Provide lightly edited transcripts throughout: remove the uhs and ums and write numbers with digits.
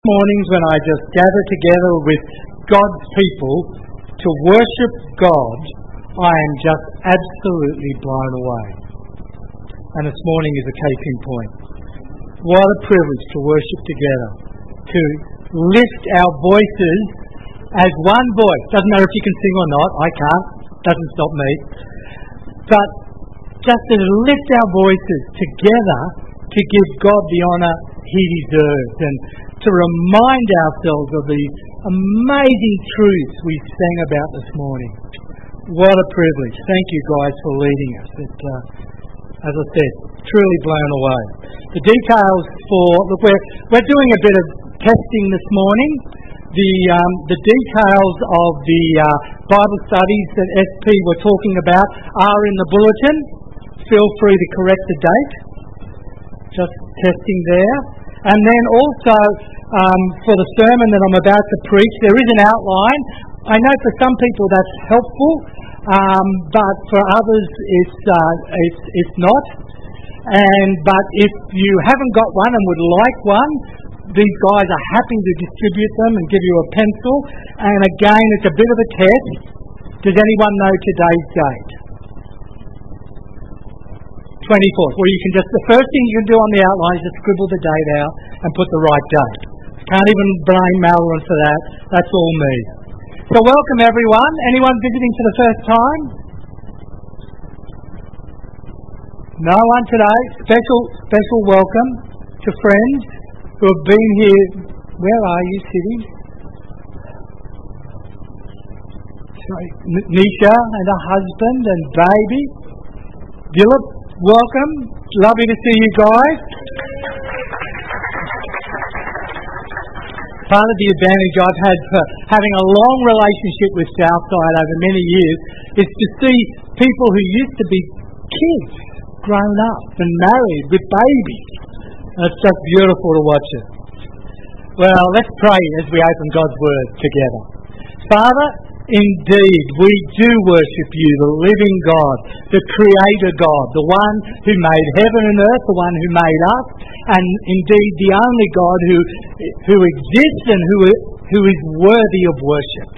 mornings when I just gather together with God's people to worship God, I am just absolutely blown away. And this morning is a case in point. What a privilege to worship together, to lift our voices as one voice. Doesn't matter if you can sing or not, I can't, doesn't stop me. But just to lift our voices together to give God the honour He deserves, and to remind ourselves of the amazing truths we sang about this morning. What a privilege. Thank you guys for leading us. As I said, truly blown away. The details we're doing a bit of testing this morning. The details of the Bible studies that SP were talking about are in the bulletin. Feel free to correct the date. Just testing there. And then also for the sermon that I'm about to preach, there is an outline. I know for some people that's helpful, but for others it's not. But if you haven't got one and would like one, these guys are happy to distribute them and give you a pencil. And again, it's a bit of a test. Does anyone know today's date? 24th. Well, the first thing you can do on the outline is just scribble the date out and put the right date. Can't even blame Marilyn for that. That's all me. So welcome everyone. Anyone visiting for the first time? No one today. Special welcome to friends who have been here. Where are you sitting? Sorry, Nisha and her husband and baby. Gillip, welcome. Lovely to see you guys. Part of the advantage I've had for having a long relationship with Southside over many years is to see people who used to be kids grown up and married with babies. It's just beautiful to watch it. Well, let's pray as we open God's Word together. Father, indeed, we do worship you, the living God, the Creator God, the one who made heaven and earth, the one who made us, and indeed the only God who exists and who is worthy of worship.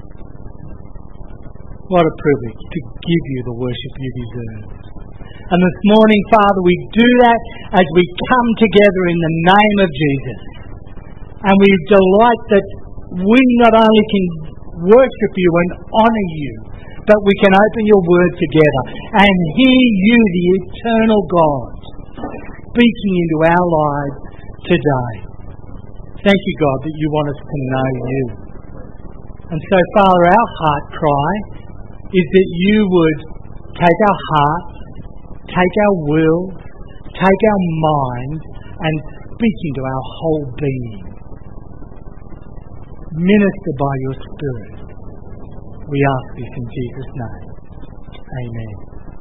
What a privilege to give you the worship you deserve. And this morning, Father, we do that as we come together in the name of Jesus. And we delight that we not only can worship you and honour you, but we can open your word together and hear you, the eternal God, speaking into our lives today. Thank you, God, that you want us to know you. And so, Father, our heart cry is that you would take our hearts, take our will, take our mind, and speak into our whole being. Minister by your Spirit. We ask this in Jesus' name. Amen.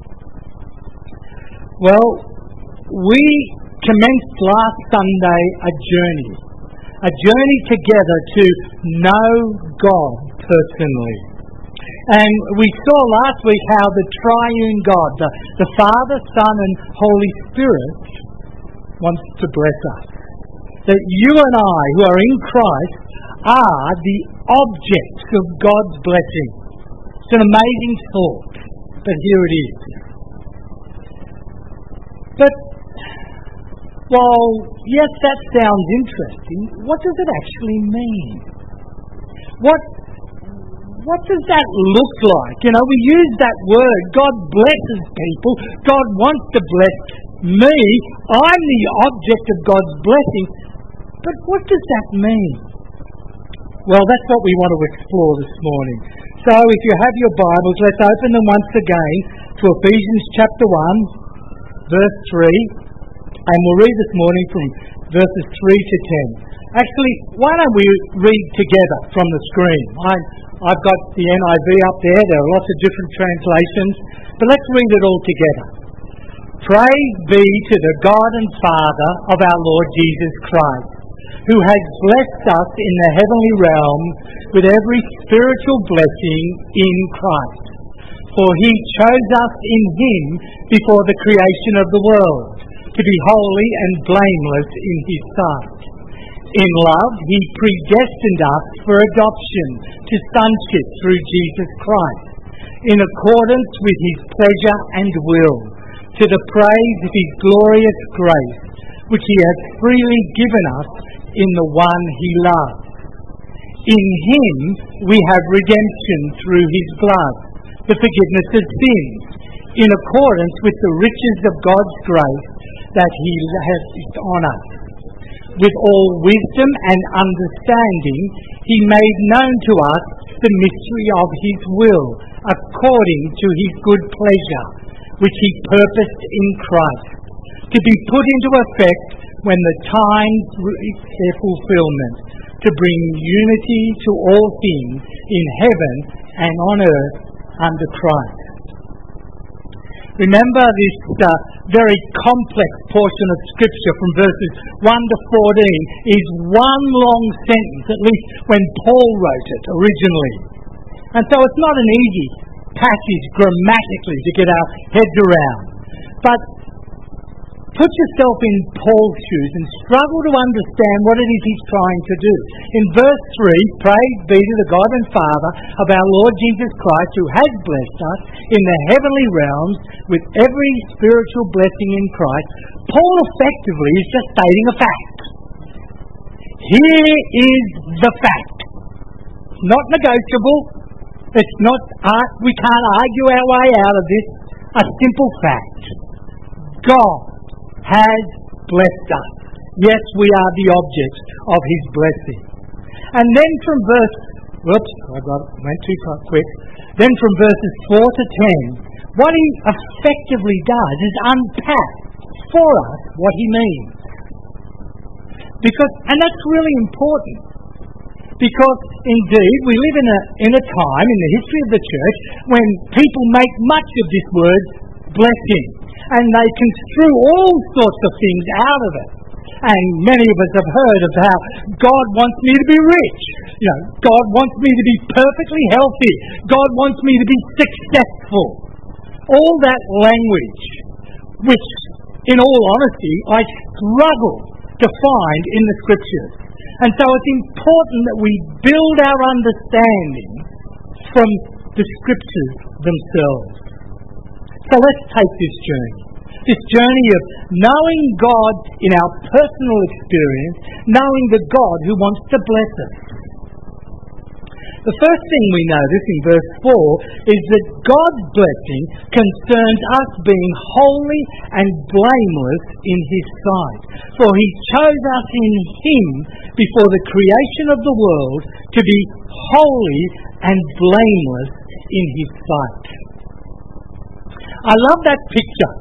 Well, we commenced last Sunday a journey together to know God personally. And we saw last week how the triune God, the Father, Son and Holy Spirit wants to bless us. That you and I, who are in Christ, are the objects of God's blessing. It's an amazing thought, but here it is. But while, yes, that sounds interesting, what does it actually mean? What does that look like? You know, we use that word. God blesses people. God wants to bless me. I'm the object of God's blessing. But what does that mean? Well, that's what we want to explore this morning. So if you have your Bibles, let's open them once again to Ephesians chapter 1, verse 3. And we'll read this morning from verses 3 to 10. Actually, why don't we read together from the screen? I've got the NIV up there. There are lots of different translations. But let's read it all together. Praise be to the God and Father of our Lord Jesus Christ, who has blessed us in the heavenly realm with every spiritual blessing in Christ. For he chose us in him before the creation of the world, to be holy and blameless in his sight. In love, He predestined us for adoption to sonship through Jesus Christ, in accordance with His pleasure and will, to the praise of His glorious grace, which He has freely given us in the one He loves. In Him we have redemption through His blood, the forgiveness of sins, in accordance with the riches of God's grace that He has on us. With all wisdom and understanding, He made known to us the mystery of His will, according to His good pleasure, which He purposed in Christ, to be put into effect when the times reach their fulfillment, to bring unity to all things in heaven and on earth under Christ. Remember this very complex portion of Scripture from verses 1 to 14 is one long sentence, at least when Paul wrote it originally. And so it's not an easy passage grammatically to get our heads around. But put yourself in Paul's shoes and struggle to understand what it is he's trying to do. In verse 3, praise be to the God and Father of our Lord Jesus Christ, who has blessed us in the heavenly realms with every spiritual blessing in Christ. Paul effectively is just stating a fact. Here is the fact. It's not negotiable. It's not we can't argue our way out of this. A simple fact. God has blessed us. Yes, we are the objects of His blessing. And then from went too quick. Then from verses 4 to 10, what he effectively does is unpack for us what he means. And that's really important. Because indeed we live in a time in the history of the church when people make much of this word blessing. And they construe all sorts of things out of it. And many of us have heard of how God wants me to be rich. God wants me to be perfectly healthy. God wants me to be successful. All that language, which, in all honesty, I struggle to find in the Scriptures. And so it's important that we build our understanding from the Scriptures themselves. So let's take this journey of knowing God in our personal experience, knowing the God who wants to bless us. The first thing we notice in verse 4 is that God's blessing concerns us being holy and blameless in His sight. For He chose us in Him before the creation of the world to be holy and blameless in His sight. I love that picture.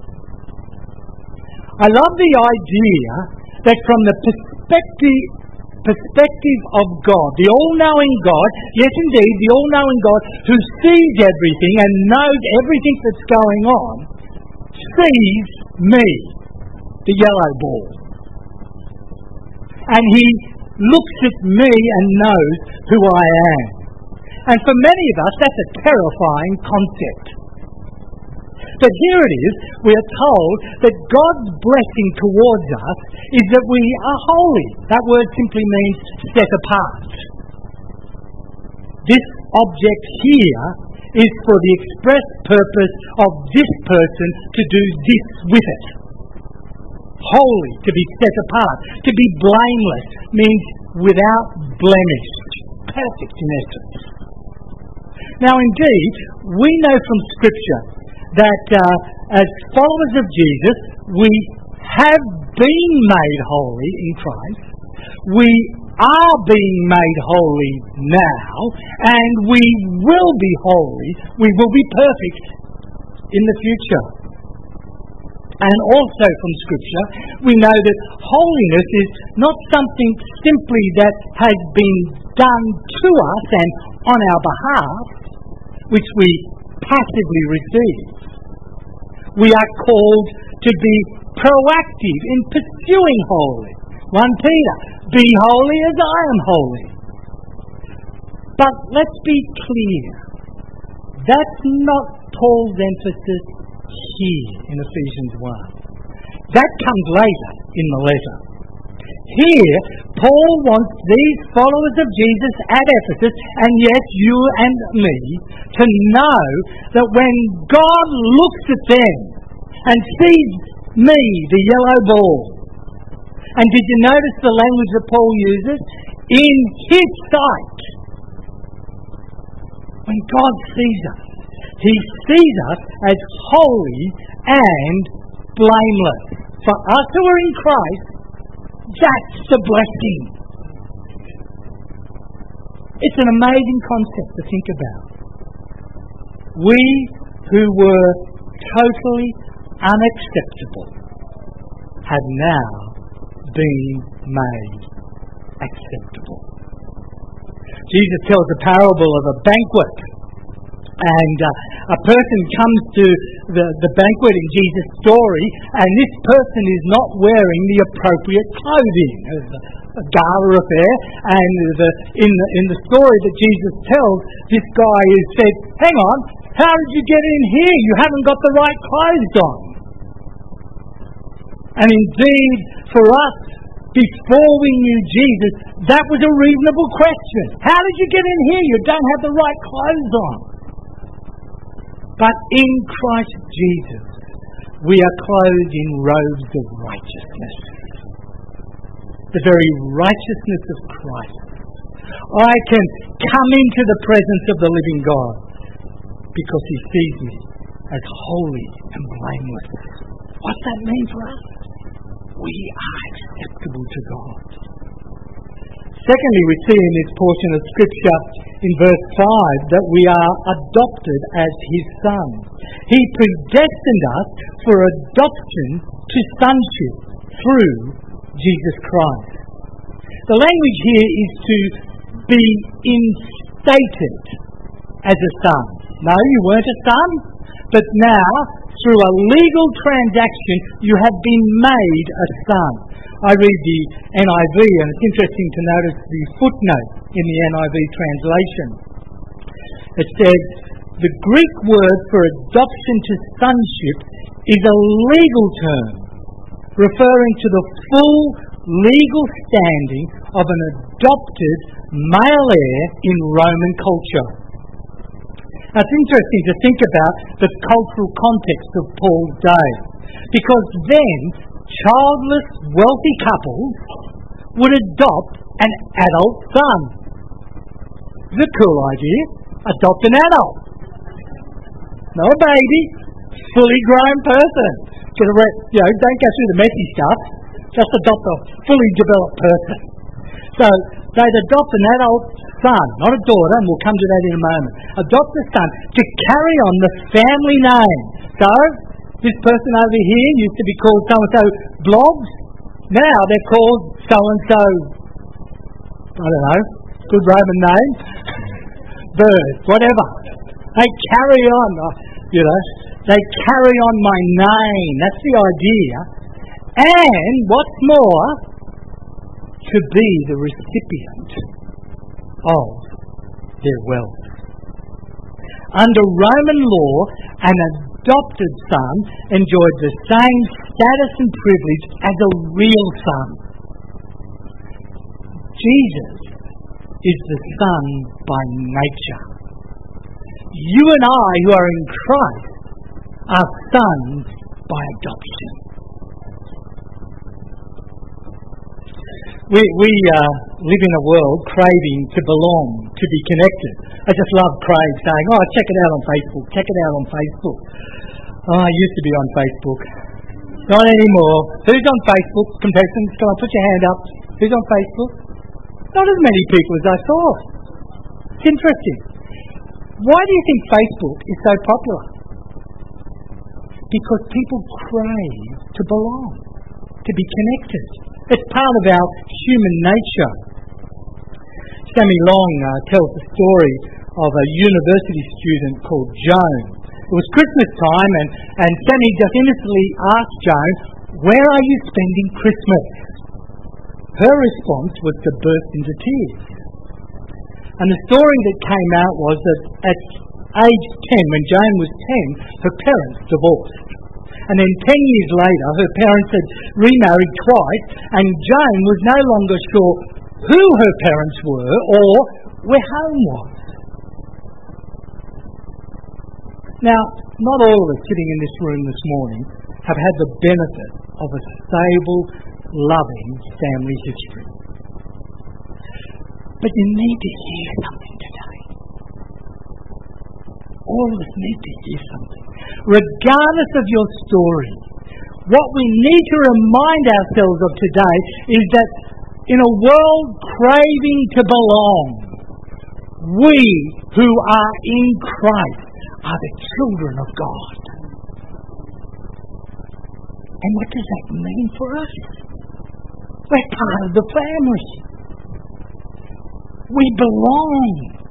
I love the idea that from the perspective of God, the all-knowing God, yes indeed, the all-knowing God who sees everything and knows everything that's going on, sees me, the yellow ball. And He looks at me and knows who I am. And for many of us, that's a terrifying concept. But here it is, we are told that God's blessing towards us is that we are holy. That word simply means set apart. This object here is for the express purpose of this person to do this with it. Holy, to be set apart. To be blameless means without blemish. Perfect in essence. Now indeed, we know from Scripture that as followers of Jesus, we have been made holy in Christ. We are being made holy now, and we will be holy. We will be perfect in the future. And also from Scripture, we know that holiness is not something simply that has been done to us and on our behalf, which we passively receive. We are called to be proactive in pursuing holy. 1 Peter, be holy as I am holy. But let's be clear, that's not Paul's emphasis here in Ephesians 1. That comes later in the letter. Here, Paul wants these followers of Jesus at Ephesus, and yes, you and me, to know that when God looks at them and sees me, the yellow ball, and did you notice the language that Paul uses? In his sight. When God sees us, he sees us as holy and blameless. For us who are in Christ, that's the blessing. It's an amazing concept to think about. We who were totally unacceptable have now been made acceptable. Jesus tells a parable of a banquet, and a person comes to the banquet in Jesus' story, and this person is not wearing the appropriate clothing. It's a gala affair, and in the story that Jesus tells, this guy is said, "Hang on, how did you get in here? You haven't got the right clothes on." And indeed, for us, before we knew Jesus, that was a reasonable question. How did you get in here? You don't have the right clothes on. But in Christ Jesus, we are clothed in robes of righteousness. The very righteousness of Christ. I can come into the presence of the living God because he sees me as holy and blameless. What's that mean for us? We are acceptable to God. Secondly, we see in this portion of Scripture in verse 5 that we are adopted as his sons. He predestined us for adoption to sonship through Jesus Christ. The language here is to be instated as a son. No, you weren't a son, but now, through a legal transaction, you have been made a son. I read the NIV, and it's interesting to notice the footnote in the NIV translation. It says, the Greek word for adoption to sonship is a legal term, referring to the full legal standing of an adopted male heir in Roman culture. Now, it's interesting to think about the cultural context of Paul's day, because then childless, wealthy couples would adopt an adult son. It's a cool idea. Adopt an adult. Not a baby, fully grown person. Don't go through the messy stuff. Just adopt a fully developed person. So they'd adopt an adult son, not a daughter, and we'll come to that in a moment. Adopt a son to carry on the family name. So this person over here used to be called so-and-so Blobs. Now they're called so-and-so, I don't know, good Roman name, Bird, whatever. They carry on, they carry on my name. That's the idea. And what's more, to be the recipient of their wealth. Under Roman law, an adopted son enjoyed the same status and privilege as a real son. Jesus is the son by nature. You and I, who are in Christ, are sons by adoption. We live in a world craving to belong, to be connected. I just love Craig saying, check it out on Facebook, check it out on Facebook. I used to be on Facebook. Not anymore. Who's on Facebook? Contestants, come on, put your hand up. Who's on Facebook? Not as many people as I thought. It's interesting. Why do you think Facebook is so popular? Because people crave to belong, to be connected. It's part of our human nature. Sammy Long tells the story of a university student called Joan. It was Christmas time, and Sammy just innocently asked Joan, "Where are you spending Christmas?" Her response was to burst into tears. And the story that came out was that at age 10, when Joan was 10, her parents divorced. And then 10 years later, her parents had remarried twice, and Jane was no longer sure who her parents were or where home was. Now, not all of us sitting in this room this morning have had the benefit of a stable, loving family history. But you need to hear something today. All of us need to hear something. Regardless of your story, what we need to remind ourselves of today is that in a world craving to belong, we who are in Christ are the children of God. And what does that mean for us? We're part of the family. We belong.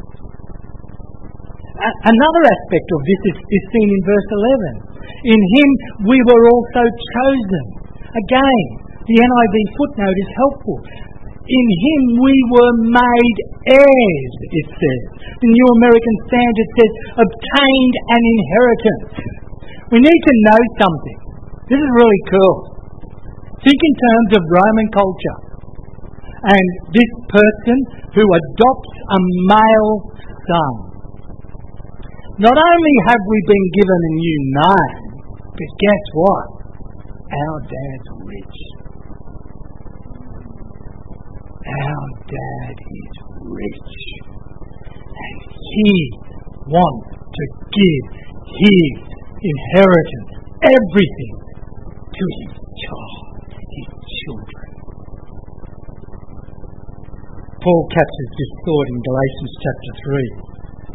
Another aspect of this is seen in verse 11. In him we were also chosen. Again, the NIV footnote is helpful. In him we were made heirs, it says. The New American Standard says, obtained an inheritance. We need to know something. This is really cool. Think in terms of Roman culture. And this person who adopts a male son. Not only have we been given a new name, but guess what? Our dad's rich. Our dad is rich. And he wants to give his inheritance, everything, to his child, his children. Paul captures this thought in Galatians chapter 3.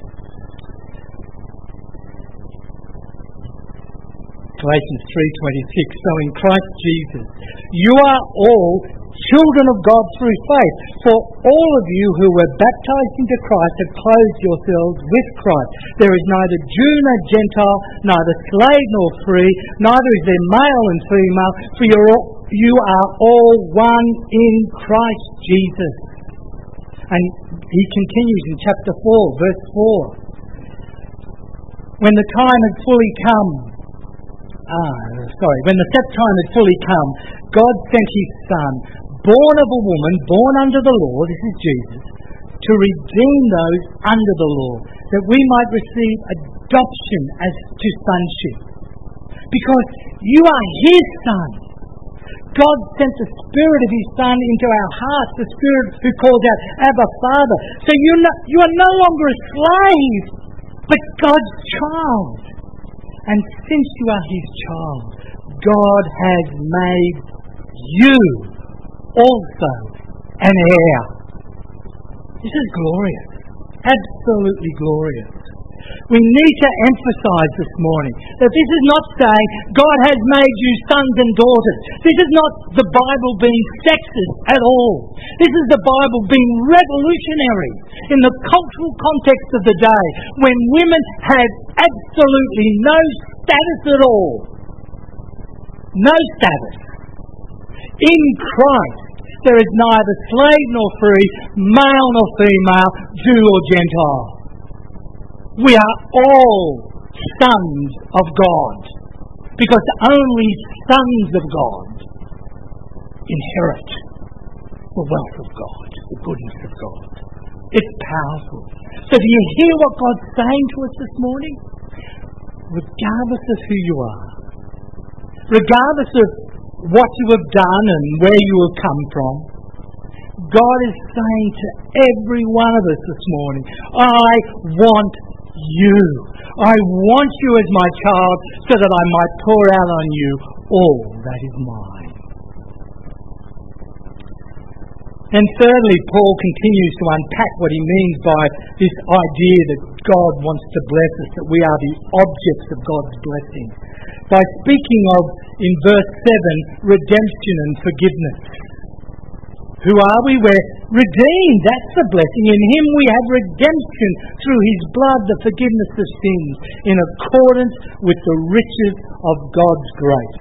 Galatians 3:26. So in Christ Jesus, you are all children of God through faith. For all of you who were baptized into Christ have clothed yourselves with Christ. There is neither Jew nor Gentile, neither slave nor free, neither is there male and female, for you are all one in Christ Jesus. And he continues in chapter 4, verse 4. When the time had fully come, when the set time had fully come, God sent his Son, born of a woman, born under the law, this is Jesus, to redeem those under the law, that we might receive adoption as to sonship. Because you are his Son. God sent the Spirit of his Son into our hearts, the Spirit who calls out, Abba, Father. So you are no longer a slave, but God's child. And since you are his child, God has made you also an heir. This is glorious. Absolutely glorious. We need to emphasize this morning that this is not saying God has made you sons and daughters. This is not the Bible being sexist at all. This is the Bible being revolutionary in the cultural context of the day when women had absolutely no status at all. No status. In Christ, there is neither slave nor free, male nor female, Jew or Gentile. We are all sons of God, because only sons of God inherit the wealth of God, the goodness of God. It's powerful. So do you hear what God's saying to us this morning? Regardless of who you are, regardless of what you have done and where you have come from, God is saying to every one of us this morning, I want you. I want you as my child so that I might pour out on you all that is mine. And thirdly, Paul continues to unpack what he means by this idea that God wants to bless us, that we are the objects of God's blessing, by speaking of, in verse 7, redemption and forgiveness. Who are we? We're redeemed. That's the blessing. In him we have redemption through his blood, the forgiveness of sins, in accordance with the riches of God's grace.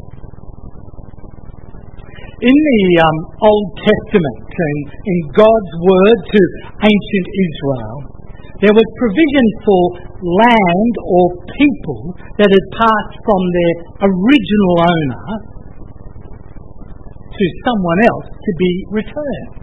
In the Old Testament, in God's word to ancient Israel, There was provision for land or people that had passed from their original owner to someone else to be returned.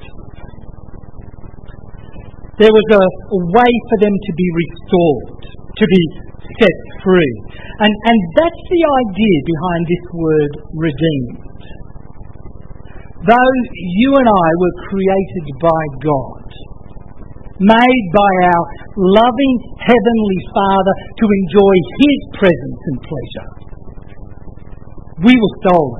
There was a way for them to be restored, to be set free. And that's the idea behind this word redeemed. Though you and I were created by God, made by our loving Heavenly Father to enjoy His presence and pleasure, we were stolen,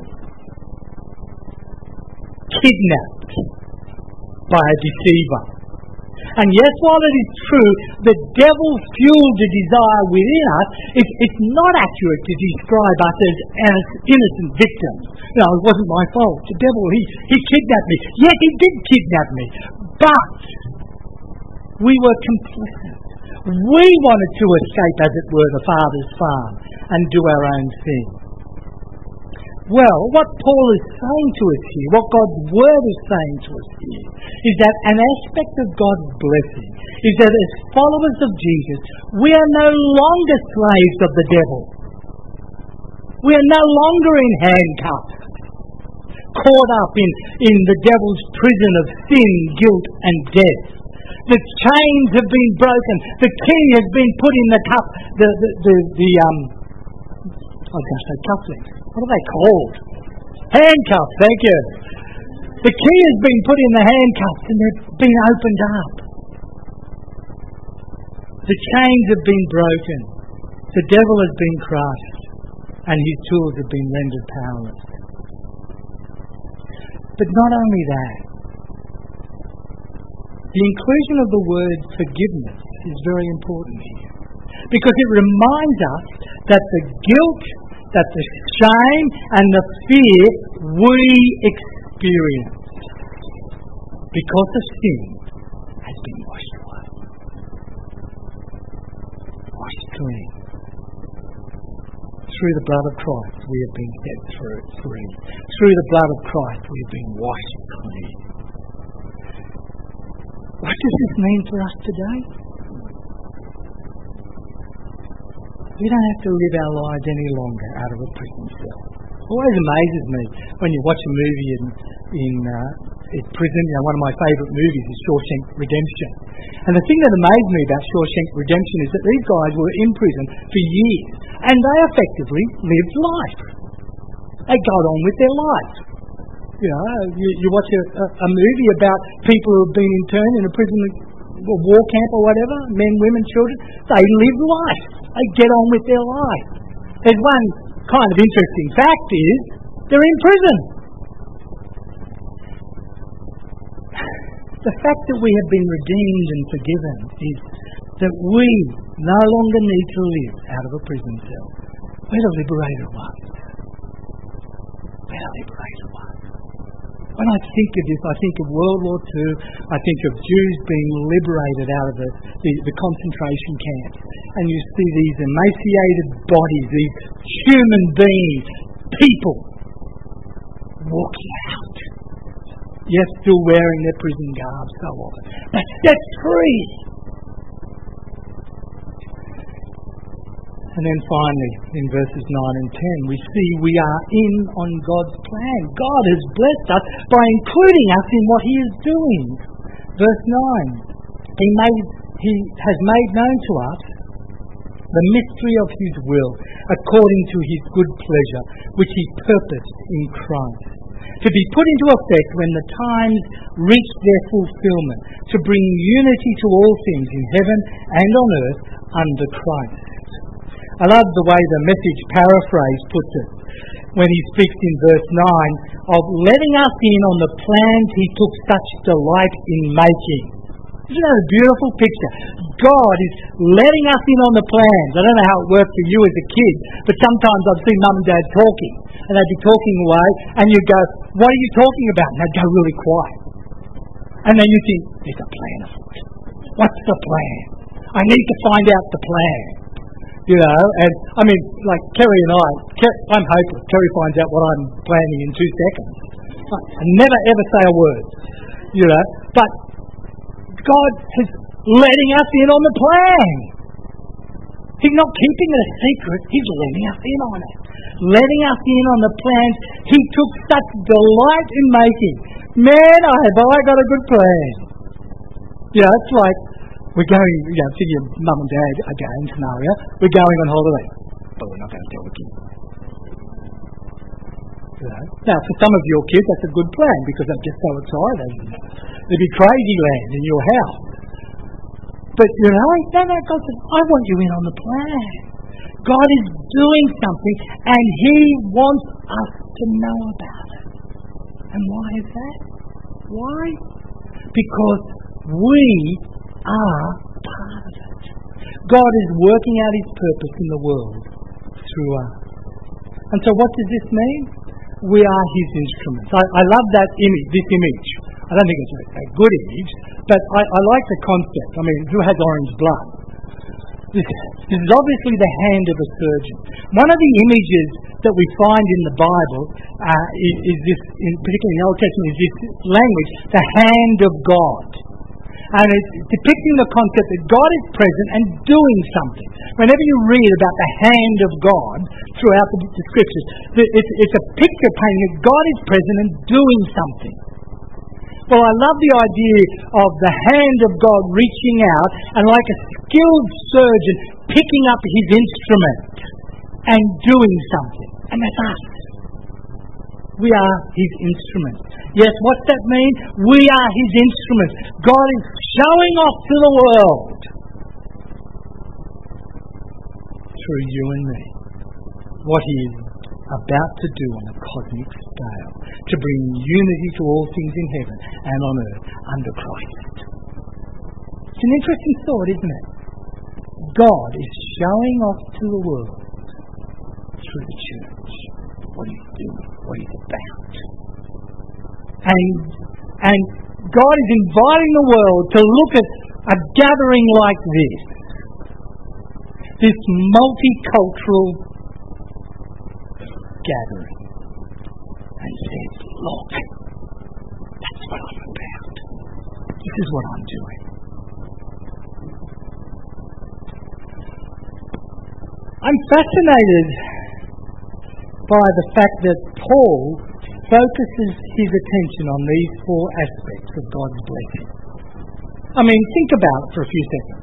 kidnapped by a deceiver. And yes, while it is true the devil fueled the desire within us, it's not accurate to describe us as innocent victims. No, it wasn't my fault. The devil, he kidnapped me. Yes, he did kidnap me. But we were complicit. We wanted to escape, as it were, the Father's farm and do our own thing. Well, what Paul is saying to us here, what God's Word is saying to us here, is that an aspect of God's blessing is that as followers of Jesus, we are no longer slaves of the devil. We are no longer in handcuffs, caught up in the devil's prison of sin, guilt and death. The chains have been broken. The key has been put in the cuff. Cufflinks. What are they called? Handcuffs, thank you. The key has been put in the handcuffs and they've been opened up. The chains have been broken. The devil has been crushed and his tools have been rendered powerless. But not only that, the inclusion of the word forgiveness is very important here, because it reminds us that the guilt, that the shame and the fear we experience because of sin has been washed away. Washed clean. Through the blood of Christ we have been set free. Through the blood of Christ we have been washed clean. What does this mean for us today? We don't have to live our lives any longer out of a prison cell. It always amazes me when you watch a movie in prison. You know, one of my favourite movies is Shawshank Redemption. And the thing that amazed me about Shawshank Redemption is that these guys were in prison for years, and they effectively lived life. They got on with their life. You know, you watch a movie about people who have been interned in a prison or war camp or whatever, men, women, children. They live life. They get on with their life. There's one kind of interesting fact is they're in prison. The fact that we have been redeemed and forgiven is that we no longer need to live out of a prison cell. We're the liberated ones. We're the liberated ones. When I think of this, I think of World War II, I think of Jews being liberated out of the concentration camps. And you see these emaciated bodies, these human beings, people, walking out. Yes, still wearing their prison garb so often, but set free. And then finally, in verses 9 and 10, we see we are in on God's plan. God has blessed us by including us in what He is doing. Verse 9, He has made known to us the mystery of His will, according to His good pleasure, which He purposed in Christ, to be put into effect when the times reach their fulfillment, to bring unity to all things in heaven and on earth under Christ. I love the way the Message paraphrase puts it when he speaks in verse 9 of letting us in on the plans He took such delight in making. Isn't that a beautiful picture? God is letting us in on the plans. I don't know how it worked for you as a kid, but sometimes I've seen Mum and Dad talking, and they'd be talking away, and you'd go, "What are you talking about?" And they'd go really quiet. And then you think, "There's a plan afoot. What's the plan? I need to find out the plan." You know, and I mean, like Kerry and I'm hopeless. Kerry finds out what I'm planning in 2 seconds. I never ever say a word, you know. But God has letting us in on the plan. He's not keeping it a secret. He's letting us in on it. Letting us in on the plans He took such delight in making. Man, have I got a good plan. Yeah, it's like we're going, think your mum and dad again scenario. We're going on holiday, but we're not going to tell the kids. Now, for some of your kids, that's a good plan because they're just so excited. There'd be crazy land in your house. But no, God says, I want you in on the plan. God is doing something and He wants us to know about it. And why is that? Why? Because we are part of it. God is working out His purpose in the world through us. And so what does this mean? We are His instruments. I love that image, this image. I don't think it's a good image, but I like the concept. I mean, who has orange blood? This is obviously the hand of a surgeon. One of the images that we find in the Bible is this, particularly in the Old Testament, is this language, the hand of God. And it's depicting the concept that God is present and doing something. Whenever you read about the hand of God throughout the Scriptures, it's a picture painting that God is present and doing something. Well, I love the idea of the hand of God reaching out and like a skilled surgeon picking up His instrument and doing something. And that's us. We are His instruments. Yes, what's that mean? We are His instruments. God is showing off to the world through you and me what He is about to do on a cosmic scale to bring unity to all things in heaven and on earth under Christ. It's an interesting thought, isn't it? God is showing off to the world through the church what He's doing, what He's about. And God is inviting the world to look at a gathering like this multicultural gathering, and says, look, that's what I'm about. This is what I'm doing. I'm fascinated by the fact that Paul focuses his attention on these four aspects of God's blessing. I mean, think about it for a few seconds.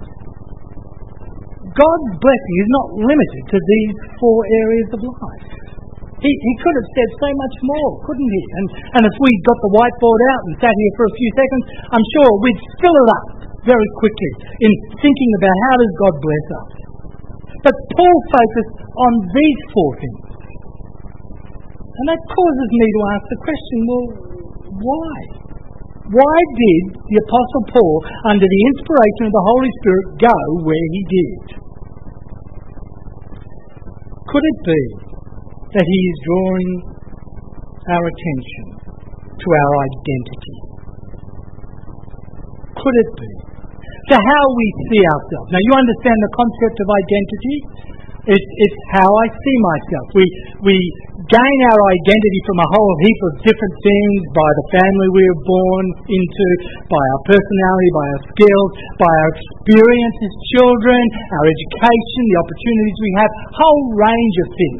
God's blessing is not limited to these four areas of life. He could have said so much more, couldn't he? And if we got the whiteboard out and sat here for a few seconds, I'm sure we'd fill it up very quickly in thinking about how does God bless us. But Paul focused on these four things. And that causes me to ask the question, well, why? Why did the Apostle Paul, under the inspiration of the Holy Spirit, go where he did? Could it be that he is drawing our attention to our identity? Could it be? To how we see ourselves. Now you understand the concept of identity? It's how I see myself. We gain our identity from a whole heap of different things, by the family we were born into, by our personality, by our skills, by our experience as children, our education, the opportunities we have, a whole range of things.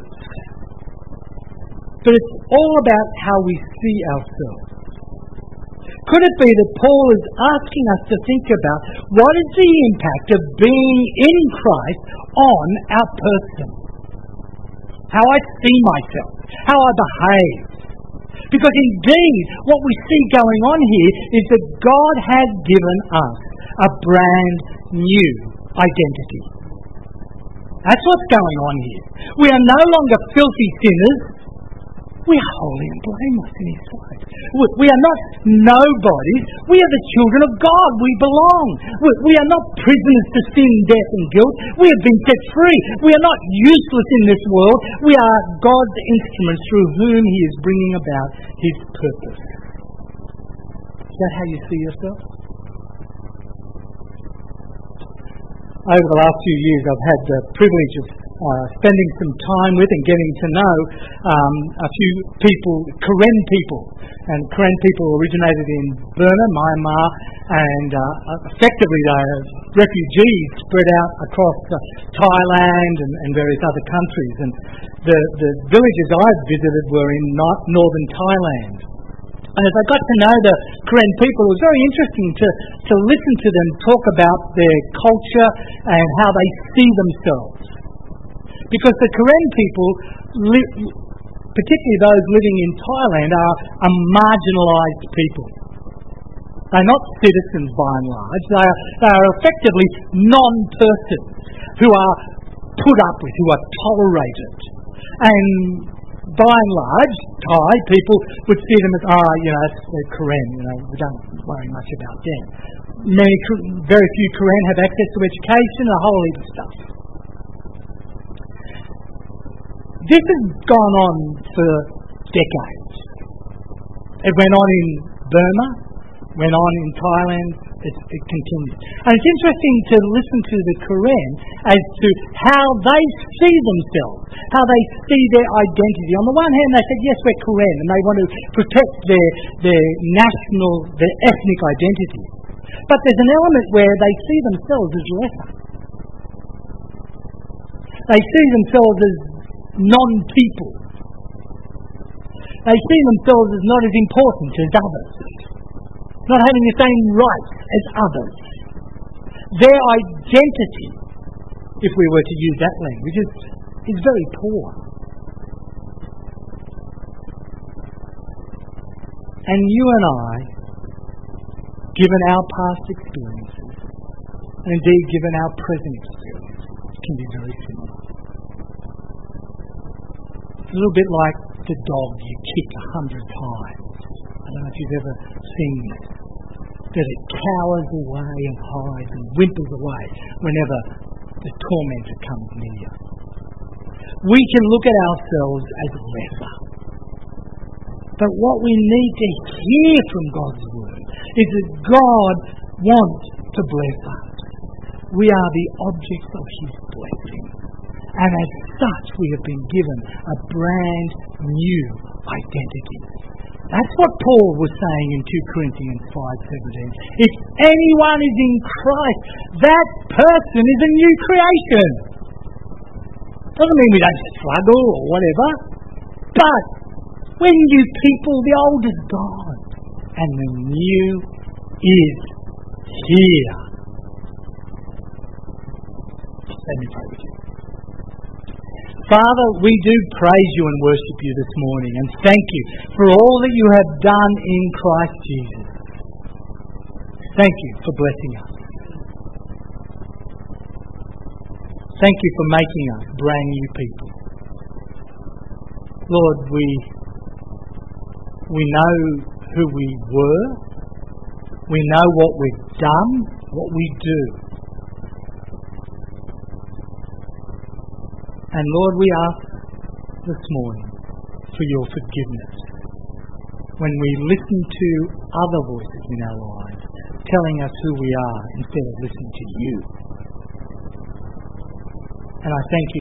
But it's all about how we see ourselves. Could it be that Paul is asking us to think about what is the impact of being in Christ on our person? How I see myself, how I behave. Because indeed, what we see going on here is that God has given us a brand new identity. That's what's going on here. We are no longer filthy sinners. We are holy and blameless in His sight. We are not nobodies. We are the children of God. We belong. We are not prisoners to sin, death and guilt. We have been set free. We are not useless in this world. We are God's instruments through whom He is bringing about His purpose. Is that how you see yourself? Over the last few years, I've had the privilege of spending some time with and getting to know a few people, Karen people. And Karen people originated in Burma, Myanmar, and effectively they are refugees spread out across Thailand and various other countries. And the villages I've visited were in northern Thailand. And as I got to know the Karen people, it was very interesting to listen to them talk about their culture and how they see themselves. Because the Karen people, particularly those living in Thailand, are a marginalised people. They're not citizens by and large. They are effectively non-persons who are put up with, who are tolerated. And by and large, Thai people would see them as, they're Karen, we don't worry much about them. Very few Karen have access to education, a whole heap of stuff. This has gone on for decades. It went on in Burma, went on in Thailand, it continues. And it's interesting to listen to the Karen as to how they see themselves, how they see their identity. On the one hand, they said, yes, we're Karen, and they want to protect their ethnic identity. But there's an element where they see themselves as lesser. They see themselves as non-people. They see themselves as not as important as others, not having the same rights as others. Their identity, if we were to use that language, is very poor. And you and I, given our past experiences, and indeed given our present experiences, can be very similar. It's a little bit like the dog you kick 100 times. I don't know if you've ever seen this. That it cowers away and hides and whimpers away whenever the tormentor comes near. We can look at ourselves as lesser. But what we need to hear from God's Word is that God wants to bless us. We are the objects of His blessing. And as such, we have been given a brand new identity. That's what Paul was saying in 2 Corinthians 5:17. If anyone is in Christ, that person is a new creation. Doesn't mean we don't struggle or whatever. But when you people, the old is gone and the new is here. Let me pray with you. Father, we do praise you and worship you this morning and thank you for all that you have done in Christ Jesus. Thank you for blessing us. Thank you for making us brand new people. Lord, we know who we were. We know what we've done, what we do. And Lord, we ask this morning for your forgiveness when we listen to other voices in our lives telling us who we are instead of listening to you. And I thank you